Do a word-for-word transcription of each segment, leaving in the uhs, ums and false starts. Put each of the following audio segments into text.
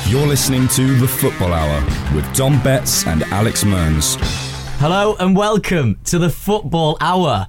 You're listening to The Football Hour with Dom Betts and Alex Mearns. Hello and welcome to The Football Hour.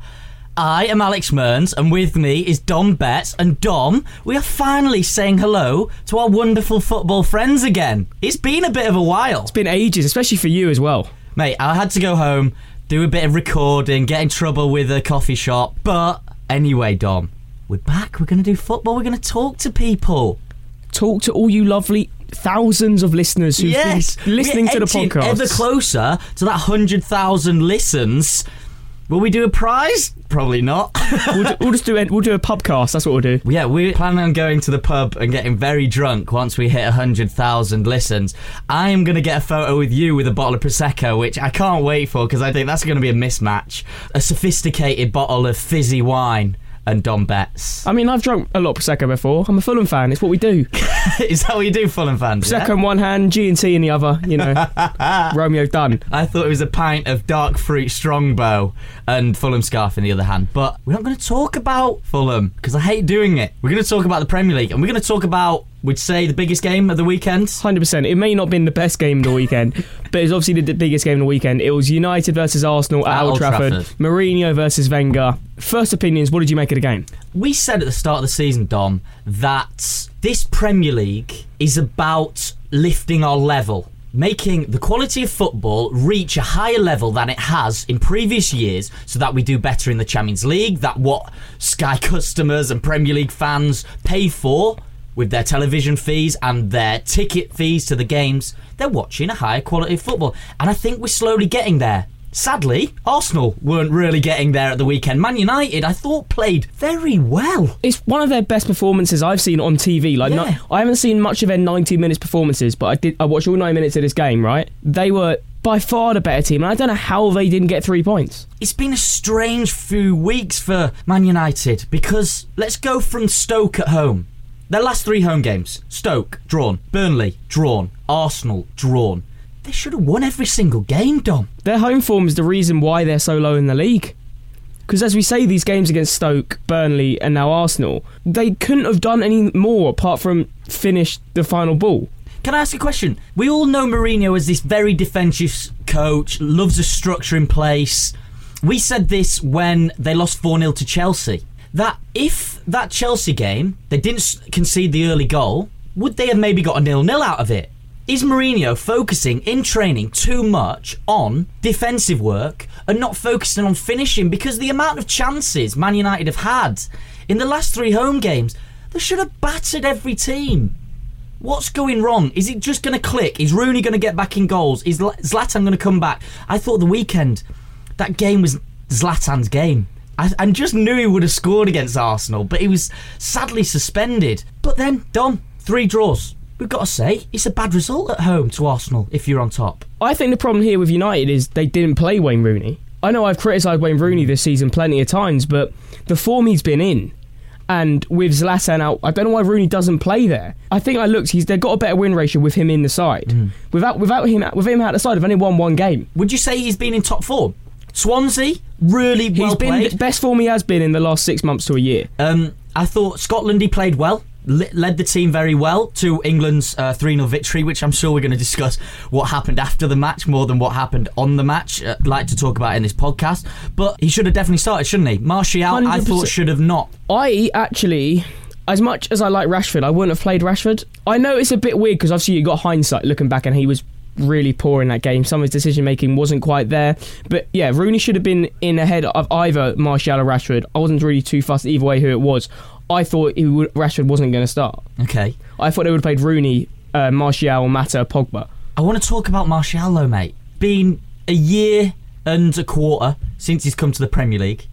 I am Alex Mearns and with me is Dom Betts. And Dom, we are finally saying hello to our wonderful football friends again. It's been a bit of a while. It's been ages, especially for you as well. Mate, I had to go home, do a bit of recording, get in trouble with a coffee shop. But anyway, Dom, we're back. We're going to do football. We're going to talk to people. Talk to all you lovely thousands of listeners who've yes, been listening to the podcast. Ever closer to that one hundred thousand listens. Will we do a prize? Probably not. we'll, do, we'll just do it. We'll do a pubcast. That's what we'll do. Yeah, we're planning on going to the pub and getting very drunk once we hit one hundred thousand listens. I am going to get a photo with you with a bottle of Prosecco, which I can't wait for because I think that's going to be a mismatch. A sophisticated bottle of fizzy wine and Dom Betts. I mean, I've drunk a lot of Prosecco before. I'm a Fulham fan. It's what we do. Is that what you do, Fulham fans? Prosecco yeah? in one hand, G and T in the other. You know, Romeo done. I thought it was a pint of dark fruit Strongbow and Fulham scarf in the other hand. But we're not going to talk about Fulham because I hate doing it. We're going to talk about the Premier League and we're going to talk about, we'd say, the biggest game of the weekend. one hundred percent. It may not have been the best game of the weekend, but it's obviously the biggest game of the weekend. It was United versus Arsenal at, at Old, Old Trafford. Trafford. Mourinho versus Wenger. First opinions, what did you make of the game? We said at the start of the season, Dom, that this Premier League is about lifting our level, making the quality of football reach a higher level than it has in previous years so that we do better in the Champions League, that what Sky customers and Premier League fans pay for with their television fees and their ticket fees to the games, they're watching a higher quality of football. And I think we're slowly getting there. Sadly, Arsenal weren't really getting there at the weekend. Man United, I thought, played very well. It's one of their best performances I've seen on T V. Like, yeah. no, I haven't seen much of their ninety minutes performances, but I did. I watched all nine minutes of this game, right? They were by far the better team, and I don't know how they didn't get three points. It's been a strange few weeks for Man United because let's go from Stoke at home. Their last three home games, Stoke, drawn. Burnley, drawn. Arsenal, drawn. They should have won every single game, Dom. Their home form is the reason why they're so low in the league. Because as we say, these games against Stoke, Burnley and now Arsenal, they couldn't have done any more apart from finish the final ball. Can I ask you a question? We all know Mourinho as this very defensive coach, loves a structure in place. We said this when they lost four nil to Chelsea. That if that Chelsea game, they didn't concede the early goal, would they have maybe got a nil nil out of it? Is Mourinho focusing in training too much on defensive work and not focusing on finishing? Because the amount of chances Man United have had in the last three home games, they should have battered every team. What's going wrong? Is it just going to click? Is Rooney going to get back in goals? Is Zlatan going to come back? I thought the weekend, that game was Zlatan's game. I, I just knew he would have scored against Arsenal, but he was sadly suspended. But then, Dom, three draws. We've got to say, it's a bad result at home to Arsenal if you're on top. I think the problem here with United is they didn't play Wayne Rooney. I know I've criticised Wayne Rooney this season plenty of times, but the form he's been in, and with Zlatan out, I don't know why Rooney doesn't play there. I think I looked, he's they've got a better win ratio with him in the side. Mm. Without without him with him out the side, they've only won one game. Would you say he's been in top form? Swansea, really well he's been played. The best form he has been in the last six months to a year. Um, I thought Scotland, he played well. Led the team very well to England's uh, three nil victory, which I'm sure we're going to discuss what happened after the match more than what happened on the match. Uh, like to talk about in this podcast. But he should have definitely started, shouldn't he? Martial, one hundred percent. I thought, should have not. I actually, as much as I like Rashford, I wouldn't have played Rashford. I know it's a bit weird because obviously you got hindsight looking back and he was really poor in that game. Some of his decision making wasn't quite there. But yeah, Rooney should have been in ahead of either Martial or Rashford. I wasn't really too fussed either way who it was. I thought he would, Rashford wasn't going to start. Okay. I thought they would have played Rooney, uh, Martial, Mata, Pogba. I want to talk about Martial though, mate. Been a year and a quarter since he's come to the Premier League.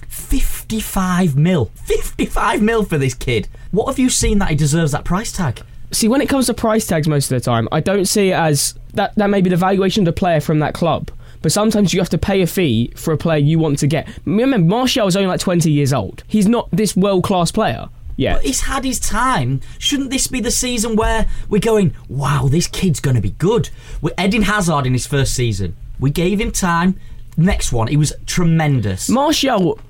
fifty-five mil. fifty-five mil for this kid. What have you seen that he deserves that price tag? See, when it comes to price tags most of the time, I don't see it as that, that may be the valuation of the player from that club. But sometimes you have to pay a fee for a player you want to get. Remember, Martial is only like twenty years old. He's not this world-class player yet. But he's had his time. Shouldn't this be the season where we're going, wow, this kid's going to be good? We're Eden Hazard in his first season. We gave him time. Next one, he was tremendous. Martial,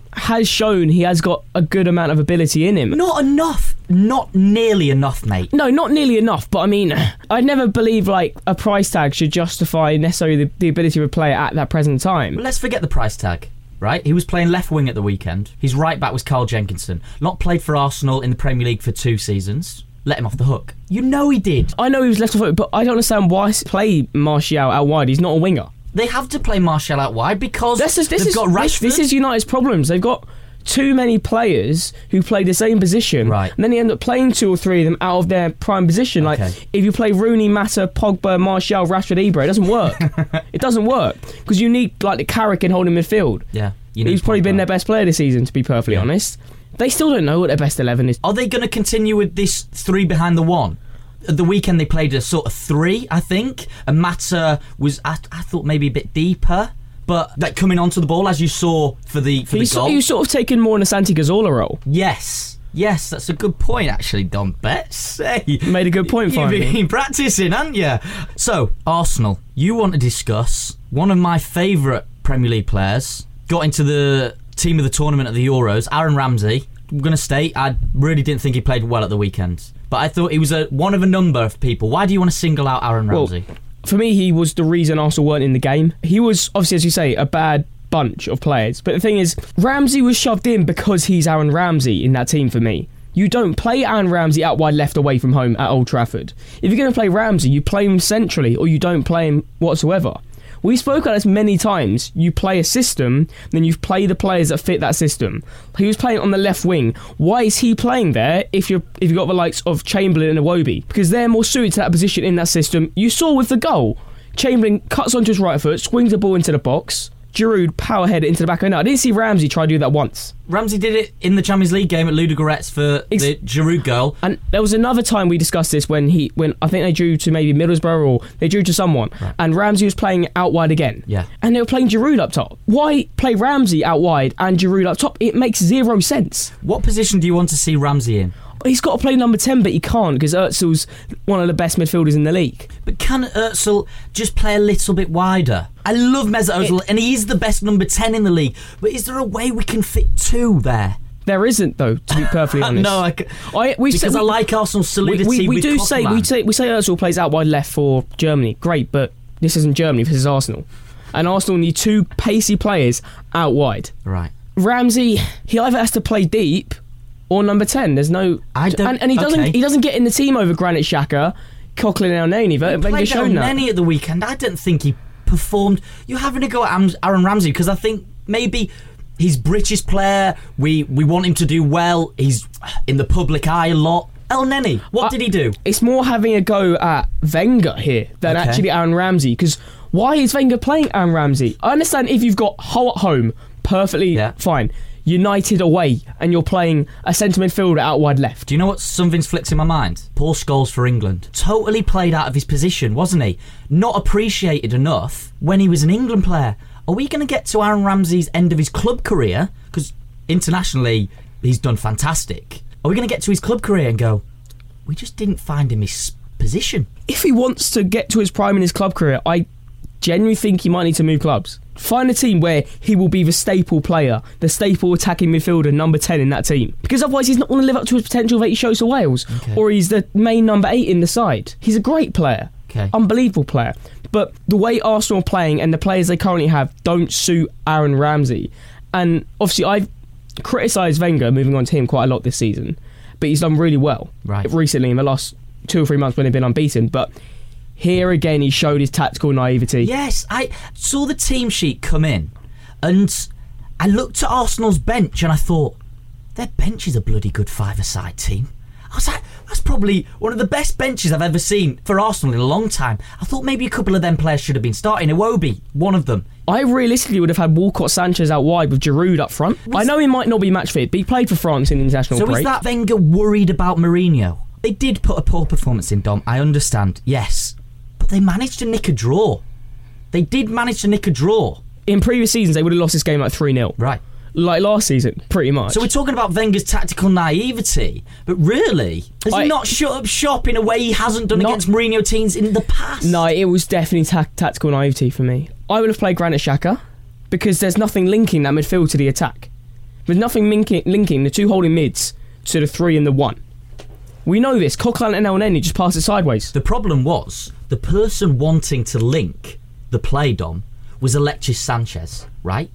has shown he has got a good amount of ability in him. Not enough. Not nearly enough, mate. No, not nearly enough, but I mean, I'd never believe like a price tag should justify necessarily the, the ability of a player at that present time. But let's forget the price tag, right? He was playing left wing at the weekend. His right back was Carl Jenkinson. Not played for Arsenal in the Premier League for two seasons. Let him off the hook. You know he did. I know he was left off it, but I don't understand why play Martial out wide. He's not a winger. They have to play Martial out wide because this is, this they've is, got Rashford. This, this is United's problems. They've got too many players who play the same position, right. and then they end up playing two or three of them out of their prime position. Okay. Like if you play Rooney, Mata, Pogba, Martial, Rashford, Ibra, it doesn't work. It doesn't work because you need like the Carrick in holding midfield. Yeah, he's probably been their best player this season, to be perfectly yeah. honest. They still don't know what their best eleven is. Are they going to continue with this three behind the one? At the weekend they played a sort of three, I think, and Mata was I, I thought maybe a bit deeper, but like coming onto the ball as you saw for the for he's the goal. You sort of taken more in a Santi Cazorla role. Yes, yes, that's a good point actually, Don Betts. Hey, you made a good point for me. You've me. been practicing, haven't you? So Arsenal, you want to discuss one of my favourite Premier League players, got into the team of the tournament at the Euros, Aaron Ramsey. I'm going to state, I really didn't think he played well at the weekend. But I thought he was a one of a number of people. Why do you want to single out Aaron Ramsey? Well, for me, he was the reason Arsenal weren't in the game. He was, obviously, as you say, a bad bunch of players. But the thing is, Ramsey was shoved in because he's Aaron Ramsey in that team for me. You don't play Aaron Ramsey out wide left away from home at Old Trafford. If you're going to play Ramsey, you play him centrally or you don't play him whatsoever. We spoke about this many times. You play a system, then you play the players that fit that system. He was playing on the left wing. Why is he playing there if you're if you've got the likes of Chamberlain and Iwobi? Because they're more suited to that position in that system. You saw with the goal, Chamberlain cuts onto his right foot, swings the ball into the box. Giroud powerhead it into the back of the net. I didn't see Ramsey try to do that once. Ramsey did it in the Champions League game at Ludogorets for Ex- the Giroud goal. And there was another time we discussed this when he, when I think they drew to maybe Middlesbrough or they drew to someone, right. and Ramsey was playing out wide again. Yeah. And they were playing Giroud up top. Why play Ramsey out wide and Giroud up top? It makes zero sense. What position do you want to see Ramsey in? He's got to play number ten, but he can't because Özil's one of the best midfielders in the league. But can Özil just play a little bit wider? I love Mesut Ozil, and he is the best number ten in the league. But is there a way we can fit two there? There isn't, though, to be perfectly honest. no, I, I we because say, I like Arsenal's solidity. We, we, we with do Kottmann. say we say we say Özil plays out wide left for Germany. Great, but this isn't Germany. This is Arsenal, and Arsenal need two pacey players out wide. Right. Ramsey, he either has to play deep or number ten. There's no, I don't, and, and he doesn't. Okay. He doesn't get in the team over Granit Xhaka, Coquelin, and El Neni. He played El Neni at the weekend. I didn't think he performed. You're having to go at Aaron Ramsey because I think maybe he's British player. We we want him to do well. He's in the public eye a lot. El Neni, what uh, did he do? It's more having a go at Wenger here than okay. actually Aaron Ramsey. Because why is Wenger playing Aaron Ramsey? I understand if you've got Hull at home, perfectly yeah. fine. United away, and you're playing a centre midfielder out wide left. Do you know what? Something's flicked in my mind. Paul Scholes for England. Totally played out of his position, wasn't he? Not appreciated enough when he was an England player. Are we going to get to Aaron Ramsey's end of his club career? Because internationally, he's done fantastic. Are we going to get to his club career and go, we just didn't find him his position? If he wants to get to his prime in his club career, I genuinely think he might need to move clubs. Find a team where he will be the staple player, the staple attacking midfielder, number ten in that team. Because otherwise he's not going to live up to his potential that he shows to Wales. Okay. Or he's the main number eight in the side. He's a great player. Okay. Unbelievable player. But the way Arsenal are playing and the players they currently have don't suit Aaron Ramsey. And obviously I've criticised Wenger, moving on to him quite a lot this season. But he's done really well right. recently in the last two or three months when he's been unbeaten. But here again, he showed his tactical naivety. Yes, I saw the team sheet come in and I looked at Arsenal's bench and I thought, their bench is a bloody good five-a-side team. I was like, that's probably one of the best benches I've ever seen for Arsenal in a long time. I thought maybe a couple of them players should have been starting. Iwobi, one of them. I realistically would have had Walcott Sanchez out wide with Giroud up front. Was I know he might not be match fit, but he played for France in the international so break. So is that Wenger worried about Mourinho? They did put a poor performance in, Dom, I understand, yes. But they managed to nick a draw. They did manage to nick a draw. In previous seasons, they would have lost this game like three nil. Right. Like last season, pretty much. So we're talking about Wenger's tactical naivety, but really, has I, he not shut up shop in a way he hasn't done not, against Mourinho teams in the past? No, it was definitely ta- tactical naivety for me. I would have played Granit Xhaka because there's nothing linking that midfield to the attack. There's nothing linking, linking the two holding mids to the three and the one. We know this. Coquelin and El Neni just passed it sideways. The problem was, the person wanting to link the play, Dom, was Alexis Sanchez, right?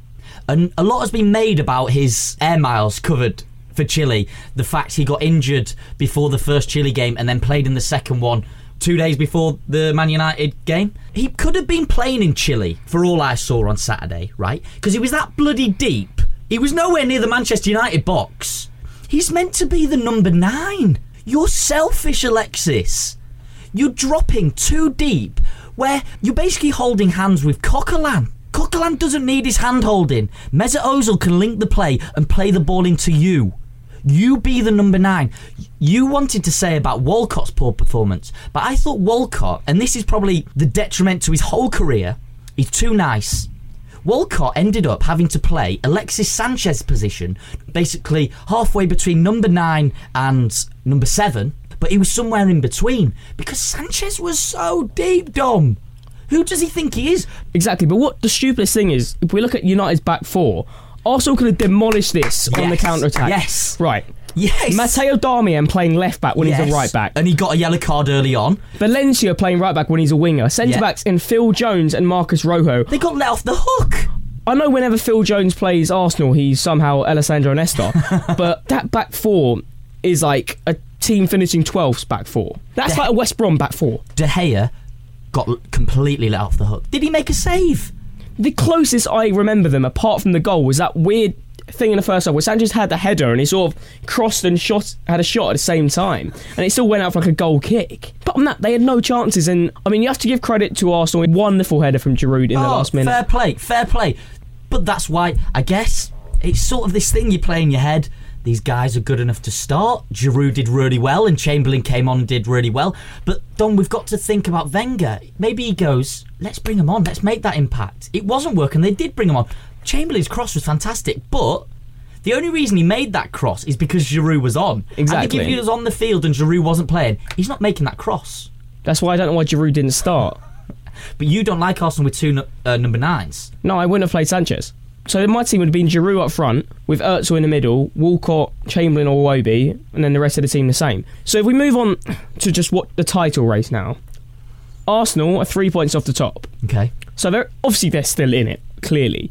And a lot has been made about his air miles covered for Chile. The fact he got injured before the first Chile game and then played in the second one two days before the Man United game. He could have been playing in Chile for all I saw on Saturday, right? Because he was that bloody deep. He was nowhere near the Manchester United box. He's meant to be the number nine. You're selfish, Alexis. You're dropping too deep where you're basically holding hands with Coquelin. Coquelin doesn't need his hand holding. Mesut Ozil can link the play and play the ball into you. You be the number nine. You wanted to say about Walcott's poor performance, but I thought Walcott, and this is probably the detriment to his whole career, he's too nice. Walcott ended up having to play Alexis Sanchez's position, basically halfway between number nine and number seven, but he was somewhere in between because Sanchez was so deep, Dom. Who does he think he is? Exactly, but what the stupidest thing is, if we look at United's back four, Arsenal could have demolished this yes. on the counter-attack. Yes. Right. Yes. Matteo Darmian playing left back when yes. he's a right back. And he got a yellow card early on. Valencia playing right back when he's a winger. Centre backs yeah. in Phil Jones and Marcus Rojo. They got let off the hook. I know whenever Phil Jones plays Arsenal, he's somehow Alessandro Nesta. But that back four is like a team finishing twelfth back four. That's De- like a West Brom back four. De Gea got completely let off the hook. Did he make a save? The closest I remember them, apart from the goal, was that weird thing in the first half where Sanchez had the header and he sort of crossed and shot, had a shot at the same time, and it still went out for like a goal kick. But on that, they had no chances. And I mean, you have to give credit to Arsenal. Wonderful header from Giroud in oh, the last minute. Fair play, fair play. But that's why, I guess, it's sort of this thing you play in your head. These guys are good enough to start. Giroud did really well and Chamberlain came on and did really well. But, Don, we've got to think about Wenger. Maybe he goes, let's bring him on. Let's make that impact. It wasn't working. They did bring him on. Chamberlain's cross was fantastic, but the only reason he made that cross is because Giroud was on. Exactly. I think if he was on the field and Giroud wasn't playing, he's not making that cross. That's why I don't know why Giroud didn't start. But you don't like Arsenal with two uh, number nines. No, I wouldn't have played Sanchez. So my team would have been Giroud up front, with Özil in the middle, Walcott, Chamberlain or Iwobi, and then the rest of the team the same. So if we move on to just what the title race now, Arsenal are three points off the top. Okay. So they're obviously they're still in it, clearly.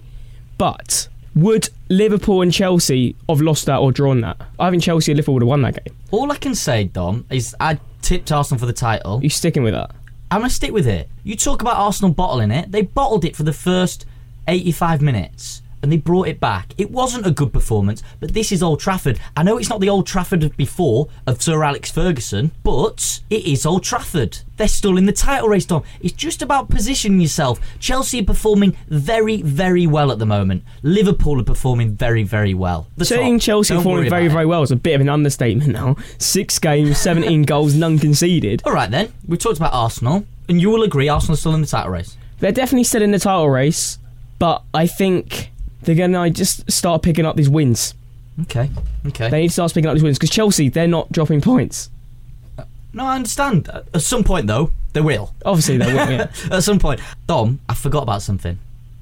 But would Liverpool and Chelsea have lost that or drawn that? I think Chelsea and Liverpool would have won that game. All I can say, Dom, is I tipped Arsenal for the title. You sticking with that? I'm going to stick with it. You talk about Arsenal bottling it. They bottled it for the first eighty-five minutes and they brought it back. It wasn't a good performance, but this is Old Trafford. I know it's not the Old Trafford of before, of Sir Alex Ferguson, but it is Old Trafford. They're still in the title race, Tom. It's just about positioning yourself. Chelsea are performing very, very well at the moment. Liverpool are performing very, very well. The Saying top. Chelsea Don't performing very, very well is a bit of an understatement now. Six games, seventeen goals, none conceded. All right then, we've talked about Arsenal, and you will agree Arsenal's still in the title race. They're definitely still in the title race, but I think they're going to just start picking up these wins. Okay, okay. They need to start picking up these wins, because Chelsea, they're not dropping points. No, I understand. At some point, though, they will. Obviously, they will, yeah. At some point. Dom, I forgot about something.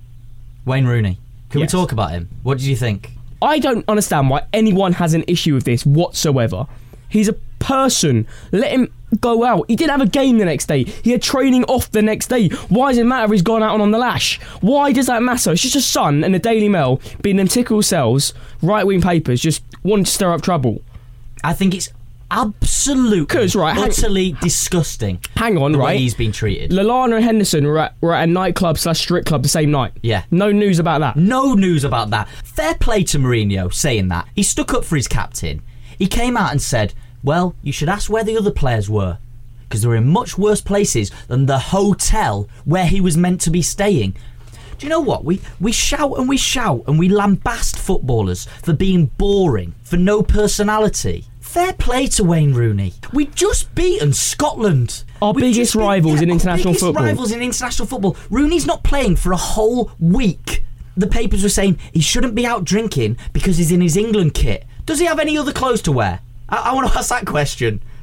Wayne Rooney. Can Yes. we talk about him? What did you think? I don't understand why anyone has an issue with this whatsoever. He's a person. Let him go out. He didn't have a game the next day. He had training off the next day. Why does it matter if he's gone out and on the lash? Why does that matter? It's just a Sun and the Daily Mail being them tickle cells, right-wing papers, just wanting to stir up trouble. I think it's absolutely, 'Cause, right, hang- utterly disgusting. Hang on, the right? way he's been treated. Lallana and Henderson were at, were at a nightclub slash strip club the same night. Yeah. No news about that. No news about that. Fair play to Mourinho saying that. He stuck up for his captain. He came out and said, well, you should ask where the other players were, because they were in much worse places than the hotel where he was meant to be staying. Do you know what? We we shout and we shout and we lambast footballers for being boring, for no personality. Fair play to Wayne Rooney. We just beaten Scotland. Our We biggest just beat- rivals yeah, in our international biggest football. rivals in international football. Rooney's not playing for a whole week. The papers were saying he shouldn't be out drinking because he's in his England kit. Does he have any other clothes to wear? I, I want to ask that question.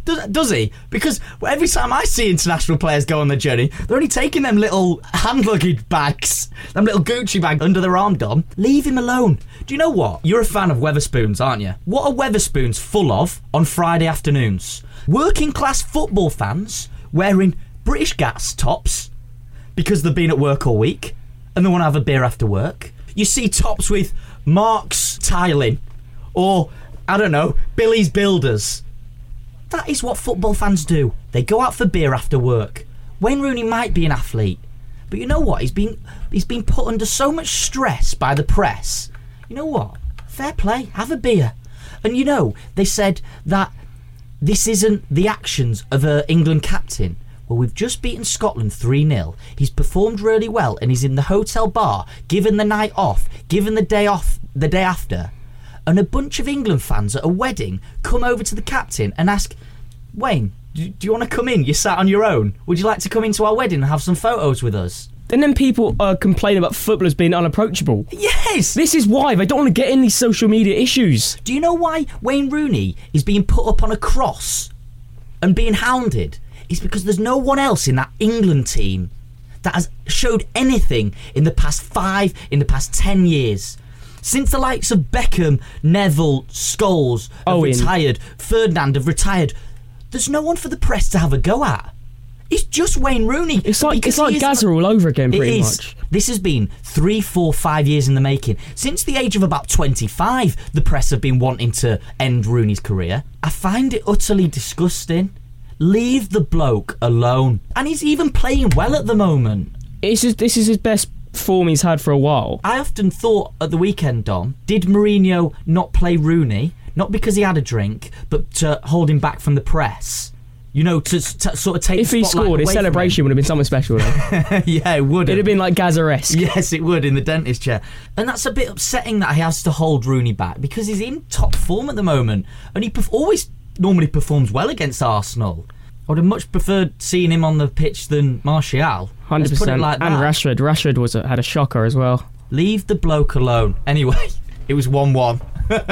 Does, does he? Because every time I see international players go on the journey, they're only taking them little hand luggage bags, them little Gucci bags under their arm, Dom. Leave him alone. Do you know what? You're a fan of Wetherspoons, aren't you? What are Wetherspoons full of on Friday afternoons? Working class football fans wearing British Gas tops because they've been at work all week and they want to have a beer after work. You see tops with Mark's Tiling or, I don't know, Billy's Builders. That is what football fans do. They go out for beer after work. Wayne Rooney might be an athlete, but you know what? He's been he's been put under so much stress by the press. You know what? Fair play. Have a beer. And you know, they said that this isn't the actions of an England captain. Well, we've just beaten Scotland three nil. He's performed really well and he's in the hotel bar, given the night off, given the day off the day after. And a bunch of England fans at a wedding come over to the captain and ask, Wayne, do, do you want to come in? You're sat on your own. Would you like to come into our wedding and have some photos with us? And then people uh, complain about footballers being unapproachable. Yes! This is why they don't want to get in these social media issues. Do you know why Wayne Rooney is being put up on a cross and being hounded? It's because there's no one else in that England team that has showed anything in the past five, in the past ten years. Since the likes of Beckham, Neville, Scholes have Owen. retired, Ferdinand have retired, there's no one for the press to have a go at. It's just Wayne Rooney. It's like Because it's like he is- Gaza all over again, pretty It is. much. This has been three, four, five years in the making. Since the age of about twenty-five, the press have been wanting to end Rooney's career. I find it utterly disgusting. Leave the bloke alone. And he's even playing well at the moment. It's just, this is his best form he's had for a while. I often thought at the weekend, Dom, did Mourinho not play Rooney? Not because he had a drink, but to hold him back from the press. You know, to, to sort of take If the he spotlight scored, his away from him. celebration would have been something special. Though. Yeah, it would It'd have been like Gaza-esque. Yes, it would, in the dentist chair. And that's a bit upsetting that he has to hold Rooney back because he's in top form at the moment. And he perf- always normally performs well against Arsenal. I would have much preferred seeing him on the pitch than Martial. one hundred Let's put it percent. like that. And Rashford. Rashford was a, had a shocker as well. Leave the bloke alone. Anyway, it was one one.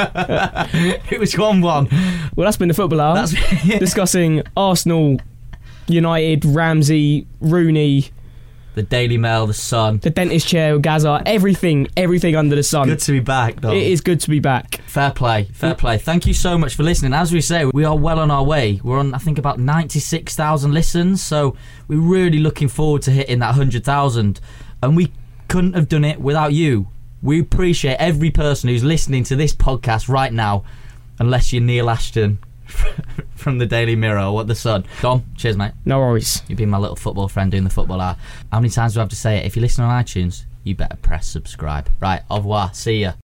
It was one one. Well, that's been the Football Hour. That's Discussing Arsenal, United, Ramsey, Rooney, the Daily Mail, the Sun. the dentist chair, Gaza, everything, everything under the sun. Good to be back, Dom. It is good to be back. Fair play, fair play. Thank you so much for listening. As we say, we are well on our way. We're on, I think, about ninety-six thousand listens, so we're really looking forward to hitting that one hundred thousand. And we couldn't have done it without you. We appreciate every person who's listening to this podcast right now, unless you're Neil Ashton from the Daily Mirror or the Sun. Dom, cheers, mate. No worries. You've been my little football friend doing the Football Hour. How many times do I have to say it? If you listen on iTunes, you better press subscribe. Right, au revoir. See ya.